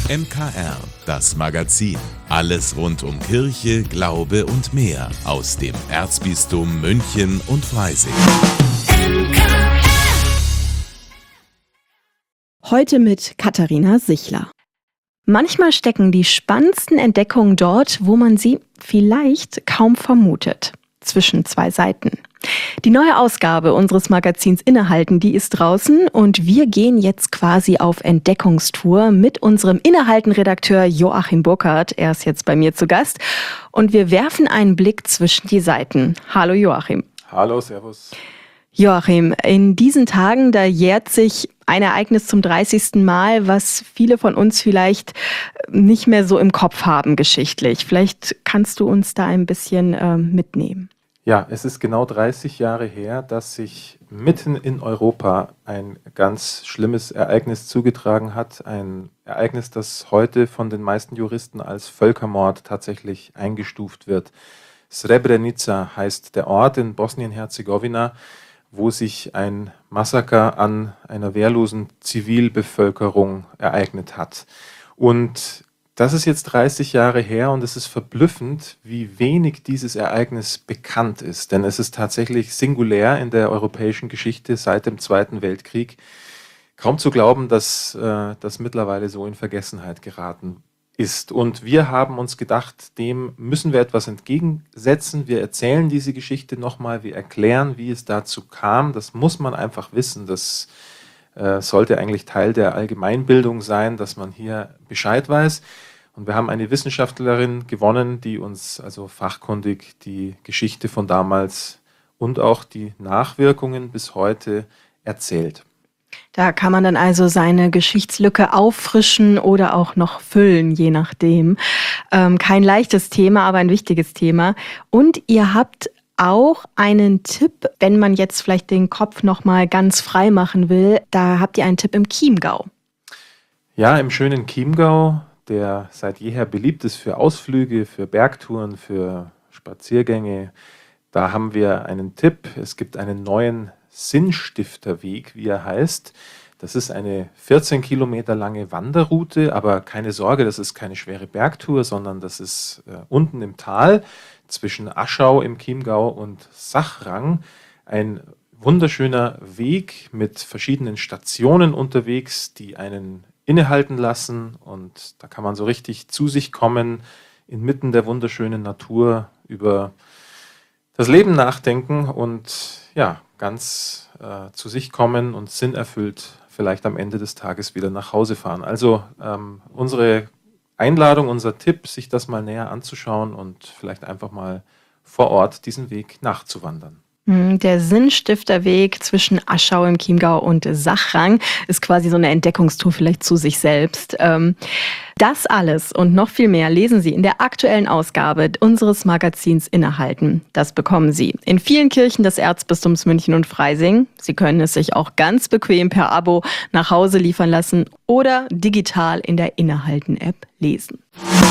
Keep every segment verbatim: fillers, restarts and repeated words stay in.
M K R, das Magazin. Alles rund um Kirche, Glaube und mehr aus dem Erzbistum München und Freising. Heute mit Katharina Sichler. Manchmal stecken die spannendsten Entdeckungen dort, wo man sie vielleicht kaum vermutet. Zwischen zwei Seiten. Die neue Ausgabe unseres Magazins Innehalten, die ist draußen und wir gehen jetzt quasi auf Entdeckungstour mit unserem Innehalten-Redakteur Joachim Burkhardt. Er ist jetzt bei mir zu Gast und wir werfen einen Blick zwischen die Seiten. Hallo Joachim. Hallo, servus. Joachim, in diesen Tagen, da jährt sich ein Ereignis zum dreißigsten Mal, was viele von uns vielleicht nicht mehr so im Kopf haben geschichtlich. Vielleicht kannst du uns da ein bisschen äh, mitnehmen. Ja, es ist genau dreißig Jahre her, dass sich mitten in Europa ein ganz schlimmes Ereignis zugetragen hat. Ein Ereignis, das heute von den meisten Juristen als Völkermord tatsächlich eingestuft wird. Srebrenica heißt der Ort in Bosnien-Herzegowina, wo sich ein Massaker an einer wehrlosen Zivilbevölkerung ereignet hat. Und das ist jetzt dreißig Jahre her und es ist verblüffend, wie wenig dieses Ereignis bekannt ist. Denn es ist tatsächlich singulär in der europäischen Geschichte seit dem Zweiten Weltkrieg. Kaum zu glauben, dass äh, das mittlerweile so in Vergessenheit geraten ist. Und wir haben uns gedacht, dem müssen wir etwas entgegensetzen. Wir erzählen diese Geschichte nochmal, wir erklären, wie es dazu kam. Das muss man einfach wissen. Das äh, sollte eigentlich Teil der Allgemeinbildung sein, dass man hier Bescheid weiß. Und wir haben eine Wissenschaftlerin gewonnen, die uns also fachkundig die Geschichte von damals und auch die Nachwirkungen bis heute erzählt. Da kann man dann also seine Geschichtslücke auffrischen oder auch noch füllen, je nachdem. Ähm, kein leichtes Thema, aber ein wichtiges Thema. Und ihr habt auch einen Tipp, wenn man jetzt vielleicht den Kopf nochmal ganz frei machen will. Da habt ihr einen Tipp im Chiemgau. Ja, im schönen Chiemgau, der seit jeher beliebt ist für Ausflüge, für Bergtouren, für Spaziergänge. Da haben wir einen Tipp. Es gibt einen neuen Sinnstifterweg, wie er heißt. Das ist eine vierzehn Kilometer lange Wanderroute, aber keine Sorge, das ist keine schwere Bergtour, sondern das ist äh, unten im Tal zwischen Aschau im Chiemgau und Sachrang ein wunderschöner Weg mit verschiedenen Stationen unterwegs, die einen innehalten lassen und da kann man so richtig zu sich kommen, inmitten der wunderschönen Natur über das Leben nachdenken und ja, ganz äh, zu sich kommen und sinnerfüllt vielleicht am Ende des Tages wieder nach Hause fahren. Also ähm, unsere Einladung, unser Tipp, sich das mal näher anzuschauen und vielleicht einfach mal vor Ort diesen Weg nachzuwandern. Der Sinnstifterweg zwischen Aschau im Chiemgau und Sachrang ist quasi so eine Entdeckungstour vielleicht zu sich selbst. Das alles und noch viel mehr lesen Sie in der aktuellen Ausgabe unseres Magazins Innehalten. Das bekommen Sie in vielen Kirchen des Erzbistums München und Freising. Sie können es sich auch ganz bequem per Abo nach Hause liefern lassen oder digital in der Innehalten-App lesen.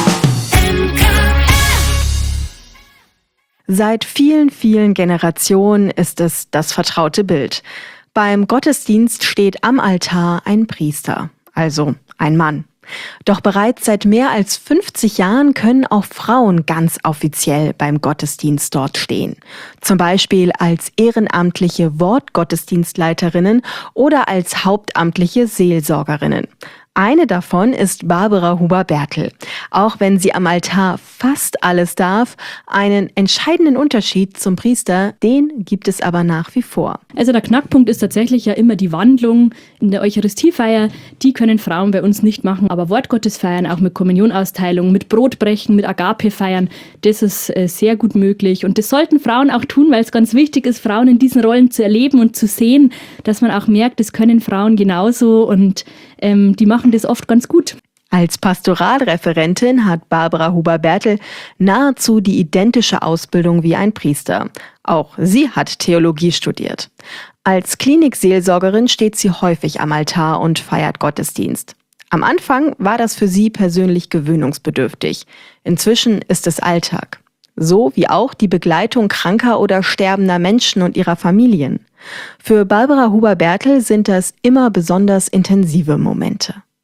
Seit vielen, vielen Generationen ist es das vertraute Bild. Beim Gottesdienst steht am Altar ein Priester, also ein Mann. Doch bereits seit mehr als fünfzig Jahren können auch Frauen ganz offiziell beim Gottesdienst dort stehen. Zum Beispiel als ehrenamtliche Wortgottesdienstleiterinnen oder als hauptamtliche Seelsorgerinnen. Eine davon ist Barbara Huber-Bertel. Auch wenn sie am Altar fast alles darf, einen entscheidenden Unterschied zum Priester, den gibt es aber nach wie vor. Also der Knackpunkt ist tatsächlich ja immer die Wandlung in der Eucharistiefeier. Die können Frauen bei uns nicht machen, aber Wortgottesfeiern, auch mit Kommunionausteilung, mit Brotbrechen, mit Agape feiern, das ist äh, sehr gut möglich. Und das sollten Frauen auch tun, weil es ganz wichtig ist, Frauen in diesen Rollen zu erleben und zu sehen, dass man auch merkt, das können Frauen genauso und ähm, die machen das oft ganz gut. Als Pastoralreferentin hat Barbara Huber-Bertel nahezu die identische Ausbildung wie ein Priester. Auch sie hat Theologie studiert. Als Klinikseelsorgerin steht sie häufig am Altar und feiert Gottesdienst. Am Anfang war das für sie persönlich gewöhnungsbedürftig. Inzwischen ist es Alltag. So wie auch die Begleitung kranker oder sterbender Menschen und ihrer Familien. Für Barbara Huber-Bertel sind das immer besonders intensive Momente.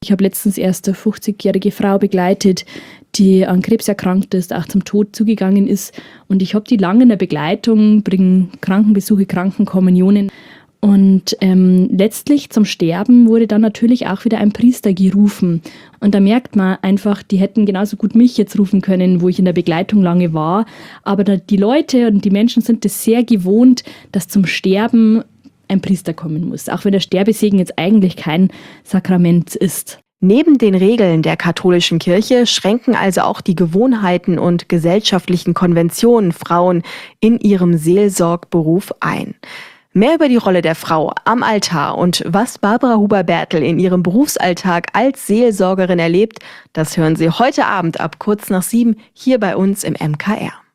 Ich habe letztens erst eine fünfzigjährige Frau begleitet, die an Krebs erkrankt ist, auch zum Tod zugegangen ist. Und ich habe die lange in der Begleitung, bringe Krankenbesuche, Krankenkommunionen. Und ähm, letztlich zum Sterben wurde dann natürlich auch wieder ein Priester gerufen. Und da merkt man einfach, die hätten genauso gut mich jetzt rufen können, wo ich in der Begleitung lange war. Aber da, die Leute und die Menschen sind es sehr gewohnt, dass zum Sterben ein Priester kommen muss. Auch wenn der Sterbesegen jetzt eigentlich kein Sakrament ist. Neben den Regeln der katholischen Kirche schränken also auch die Gewohnheiten und gesellschaftlichen Konventionen Frauen in ihrem Seelsorgberuf ein. Mehr über die Rolle der Frau am Altar und was Barbara Huber-Bertel in ihrem Berufsalltag als Seelsorgerin erlebt, das hören Sie heute Abend ab kurz nach sieben hier bei uns im M K R.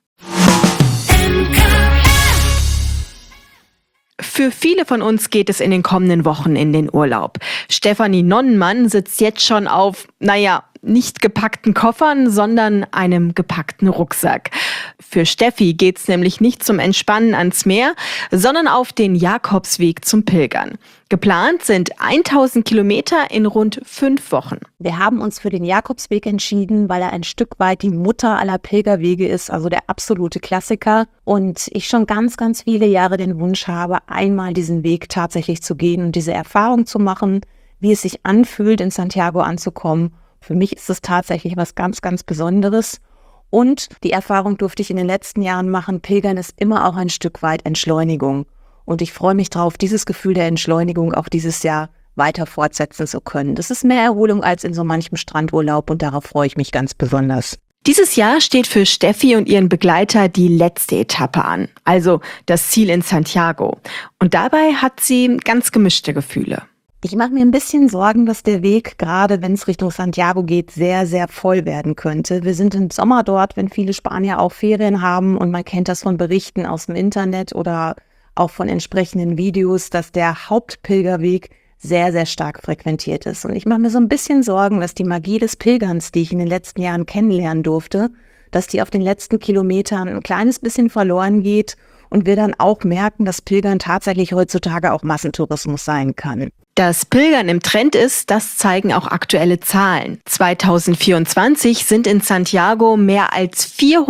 Für viele von uns geht es in den kommenden Wochen in den Urlaub. Stefanie Nonnenmann sitzt jetzt schon auf, naja, nicht gepackten Koffern, sondern einem gepackten Rucksack. Für Steffi geht's nämlich nicht zum Entspannen ans Meer, sondern auf den Jakobsweg zum Pilgern. Geplant sind tausend Kilometer in rund fünf Wochen. Wir haben uns für den Jakobsweg entschieden, weil er ein Stück weit die Mutter aller Pilgerwege ist, also der absolute Klassiker. Und ich schon ganz, ganz viele Jahre den Wunsch habe, einmal diesen Weg tatsächlich zu gehen und diese Erfahrung zu machen, wie es sich anfühlt, in Santiago anzukommen. Für mich ist es tatsächlich was ganz, ganz Besonderes. Und die Erfahrung durfte ich in den letzten Jahren machen, Pilgern ist immer auch ein Stück weit Entschleunigung. Und ich freue mich drauf, dieses Gefühl der Entschleunigung auch dieses Jahr weiter fortsetzen zu können. Das ist mehr Erholung als in so manchem Strandurlaub und darauf freue ich mich ganz besonders. Dieses Jahr steht für Steffi und ihren Begleiter die letzte Etappe an, also das Ziel in Santiago. Und dabei hat sie ganz gemischte Gefühle. Ich mache mir ein bisschen Sorgen, dass der Weg, gerade wenn es Richtung Santiago geht, sehr, sehr voll werden könnte. Wir sind im Sommer dort, wenn viele Spanier auch Ferien haben und man kennt das von Berichten aus dem Internet oder auch von entsprechenden Videos, dass der Hauptpilgerweg sehr, sehr stark frequentiert ist. Und ich mache mir so ein bisschen Sorgen, dass die Magie des Pilgerns, die ich in den letzten Jahren kennenlernen durfte, dass die auf den letzten Kilometern ein kleines bisschen verloren geht und wir dann auch merken, dass Pilgern tatsächlich heutzutage auch Massentourismus sein kann. Dass Pilgern im Trend ist, das zeigen auch aktuelle Zahlen. zweitausendvierundzwanzig sind in Santiago mehr als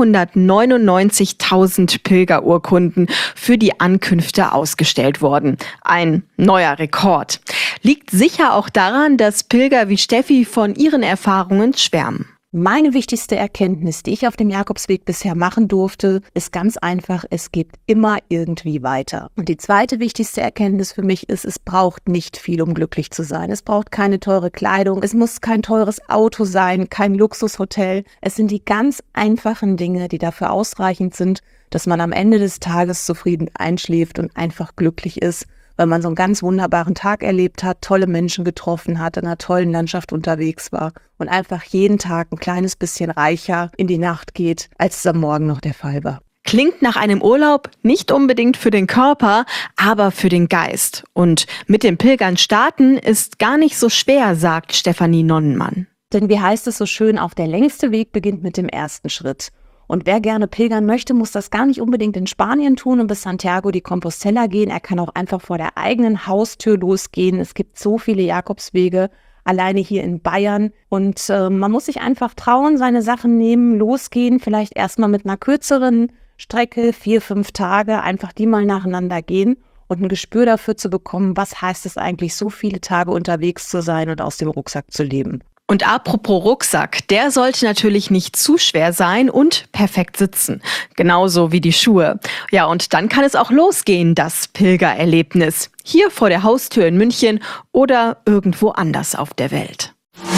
vierhundertneunundneunzigtausend Pilgerurkunden für die Ankünfte ausgestellt worden. Ein neuer Rekord. Liegt sicher auch daran, dass Pilger wie Steffi von ihren Erfahrungen schwärmen. Meine wichtigste Erkenntnis, die ich auf dem Jakobsweg bisher machen durfte, ist ganz einfach, es geht immer irgendwie weiter. Und die zweite wichtigste Erkenntnis für mich ist, es braucht nicht viel, um glücklich zu sein. Es braucht keine teure Kleidung, es muss kein teures Auto sein, kein Luxushotel. Es sind die ganz einfachen Dinge, die dafür ausreichend sind, dass man am Ende des Tages zufrieden einschläft und einfach glücklich ist, weil man so einen ganz wunderbaren Tag erlebt hat, tolle Menschen getroffen hat, in einer tollen Landschaft unterwegs war und einfach jeden Tag ein kleines bisschen reicher in die Nacht geht, als es am Morgen noch der Fall war. Klingt nach einem Urlaub nicht unbedingt für den Körper, aber für den Geist. Und mit dem Pilgern starten ist gar nicht so schwer, sagt Stefanie Nonnenmann. Denn wie heißt es so schön, auch der längste Weg beginnt mit dem ersten Schritt. Und wer gerne pilgern möchte, muss das gar nicht unbedingt in Spanien tun und bis Santiago de Compostela gehen. Er kann auch einfach vor der eigenen Haustür losgehen. Es gibt so viele Jakobswege, alleine hier in Bayern. Und äh, man muss sich einfach trauen, seine Sachen nehmen, losgehen, vielleicht erstmal mit einer kürzeren Strecke, vier, fünf Tage, einfach die mal nacheinander gehen und ein Gespür dafür zu bekommen, was heißt es eigentlich, so viele Tage unterwegs zu sein und aus dem Rucksack zu leben. Und apropos Rucksack, der sollte natürlich nicht zu schwer sein und perfekt sitzen. Genauso wie die Schuhe. Ja, und dann kann es auch losgehen, das Pilgererlebnis. Hier vor der Haustür in München oder irgendwo anders auf der Welt.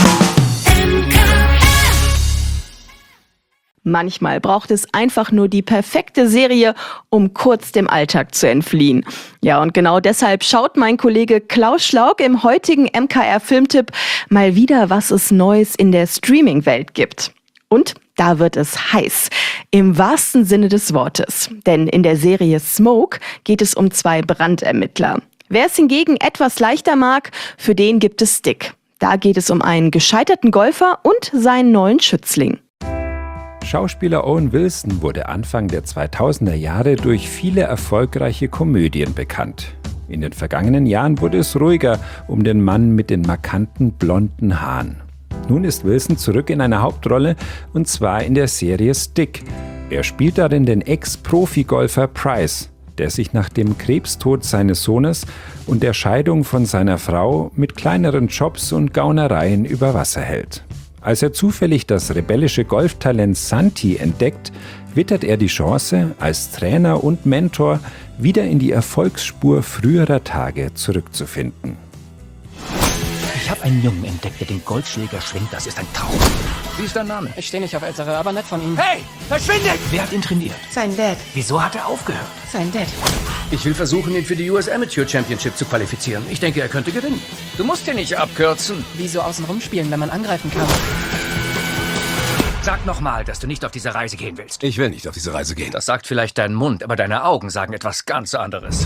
Manchmal braucht es einfach nur die perfekte Serie, um kurz dem Alltag zu entfliehen. Ja, und genau deshalb schaut mein Kollege Klaus Schlauk im heutigen M K R-Filmtipp mal wieder, was es Neues in der Streaming-Welt gibt. Und da wird es heiß, im wahrsten Sinne des Wortes. Denn in der Serie Smoke geht es um zwei Brandermittler. Wer es hingegen etwas leichter mag, für den gibt es Stick. Da geht es um einen gescheiterten Golfer und seinen neuen Schützling. Schauspieler Owen Wilson wurde Anfang der zweitausender Jahre durch viele erfolgreiche Komödien bekannt. In den vergangenen Jahren wurde es ruhiger um den Mann mit den markanten blonden Haaren. Nun ist Wilson zurück in einer Hauptrolle, und zwar in der Serie Stick. Er spielt darin den Ex-Profi-Golfer Price, der sich nach dem Krebstod seines Sohnes und der Scheidung von seiner Frau mit kleineren Jobs und Gaunereien über Wasser hält. Als er zufällig das rebellische Golftalent Santi entdeckt, wittert er die Chance, als Trainer und Mentor wieder in die Erfolgsspur früherer Tage zurückzufinden. Ich habe einen Jungen entdeckt, der den Golfschläger schwingt. Das ist ein Traum. Wie ist dein Name? Ich stehe nicht auf Ältere, aber nett von ihm. Hey, verschwindet! Wer hat ihn trainiert? Sein Dad. Wieso hat er aufgehört? Sein Dad. Ich will versuchen, ihn für die U S Amateur Championship zu qualifizieren. Ich denke, er könnte gewinnen. Du musst ihn nicht abkürzen. Wieso außen rumspielen, wenn man angreifen kann? Sag nochmal, dass du nicht auf diese Reise gehen willst. Ich will nicht auf diese Reise gehen. Das sagt vielleicht dein Mund, aber deine Augen sagen etwas ganz anderes.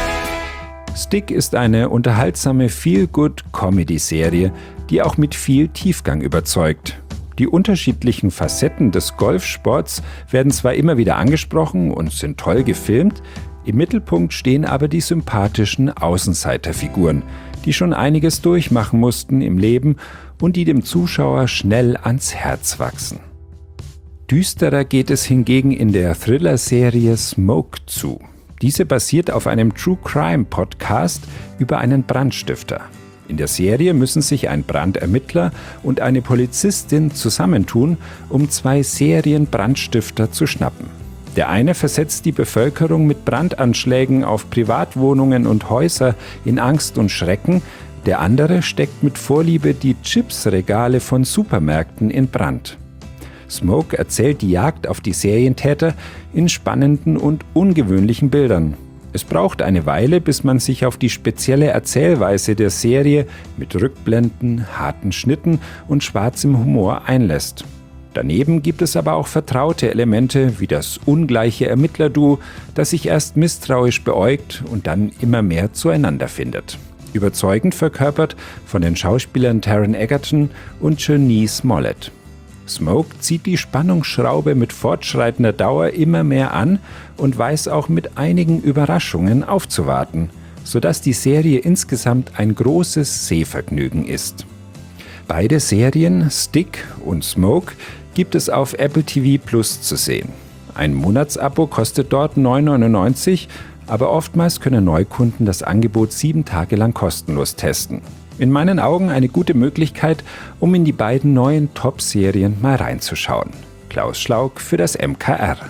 Stick ist eine unterhaltsame Feel-Good-Comedy-Serie, die auch mit viel Tiefgang überzeugt. Die unterschiedlichen Facetten des Golfsports werden zwar immer wieder angesprochen und sind toll gefilmt, im Mittelpunkt stehen aber die sympathischen Außenseiterfiguren, die schon einiges durchmachen mussten im Leben und die dem Zuschauer schnell ans Herz wachsen. Düsterer geht es hingegen in der Thriller-Serie Smoke zu. Diese basiert auf einem True-Crime-Podcast über einen Brandstifter. In der Serie müssen sich ein Brandermittler und eine Polizistin zusammentun, um zwei Serienbrandstifter zu schnappen. Der eine versetzt die Bevölkerung mit Brandanschlägen auf Privatwohnungen und Häuser in Angst und Schrecken, der andere steckt mit Vorliebe die Chipsregale von Supermärkten in Brand. Smoke erzählt die Jagd auf die Serientäter in spannenden und ungewöhnlichen Bildern. Es braucht eine Weile, bis man sich auf die spezielle Erzählweise der Serie mit Rückblenden, harten Schnitten und schwarzem Humor einlässt. Daneben gibt es aber auch vertraute Elemente wie das ungleiche Ermittlerduo, das sich erst misstrauisch beäugt und dann immer mehr zueinander findet. Überzeugend verkörpert von den Schauspielern Taron Egerton und Jurnee Smollett. Smoke zieht die Spannungsschraube mit fortschreitender Dauer immer mehr an und weiß auch mit einigen Überraschungen aufzuwarten, sodass die Serie insgesamt ein großes Sehvergnügen ist. Beide Serien, Stick und Smoke, gibt es auf Apple T V Plus zu sehen. Ein Monatsabo kostet dort neun neunundneunzig, aber oftmals können Neukunden das Angebot sieben Tage lang kostenlos testen. In meinen Augen eine gute Möglichkeit, um in die beiden neuen Top-Serien mal reinzuschauen. Klaus Schlauk für das M K R.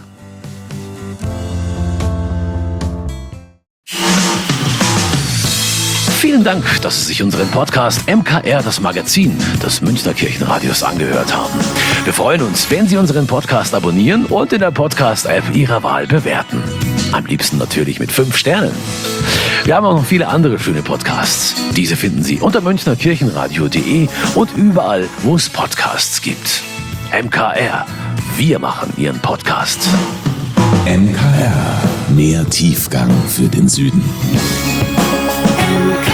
Vielen Dank, dass Sie sich unseren Podcast M K R, das Magazin des Münchner Kirchenradios, angehört haben. Wir freuen uns, wenn Sie unseren Podcast abonnieren und in der Podcast-App Ihrer Wahl bewerten. Am liebsten natürlich mit fünf Sternen. Wir haben auch noch viele andere schöne Podcasts. Diese finden Sie unter münchner kirchenradio punkt de und überall, wo es Podcasts gibt. M K R, wir machen Ihren Podcast. M K R, mehr Tiefgang für den Süden. M K R